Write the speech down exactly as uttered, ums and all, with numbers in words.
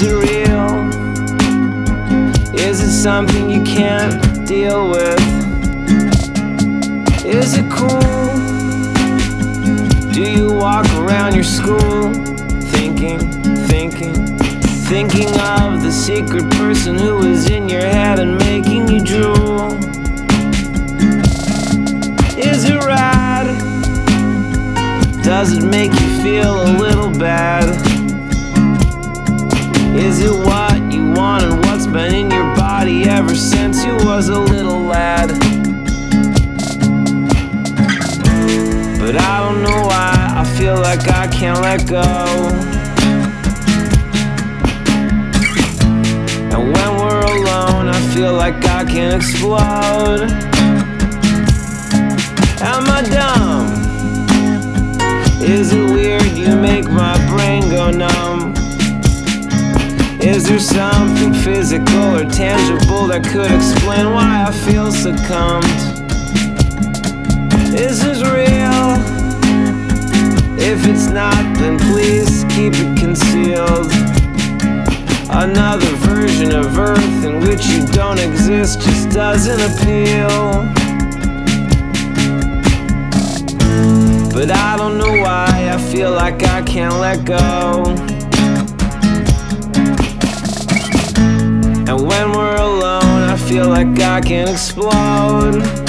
Is it real? Is it something you can't deal with? Is it cool? Do you walk around your school thinking, thinking, thinking of the secret person who is in your head and making you drool? Is it rad? Does it make you feel a little bad? Is it what you want and what's been in your body ever since you was a little lad? But I don't know why I feel like I can't let go. And when we're alone I feel like I can explode. Am I dumb? Is it weird you make my brain go numb? Is there something physical or tangible that could explain why I feel succumbed? Is this real? If it's not, then please keep it concealed. Another version of Earth in which you don't exist just doesn't appeal. But I don't know why I feel like I can't let go. And when we're alone I feel like I can explode.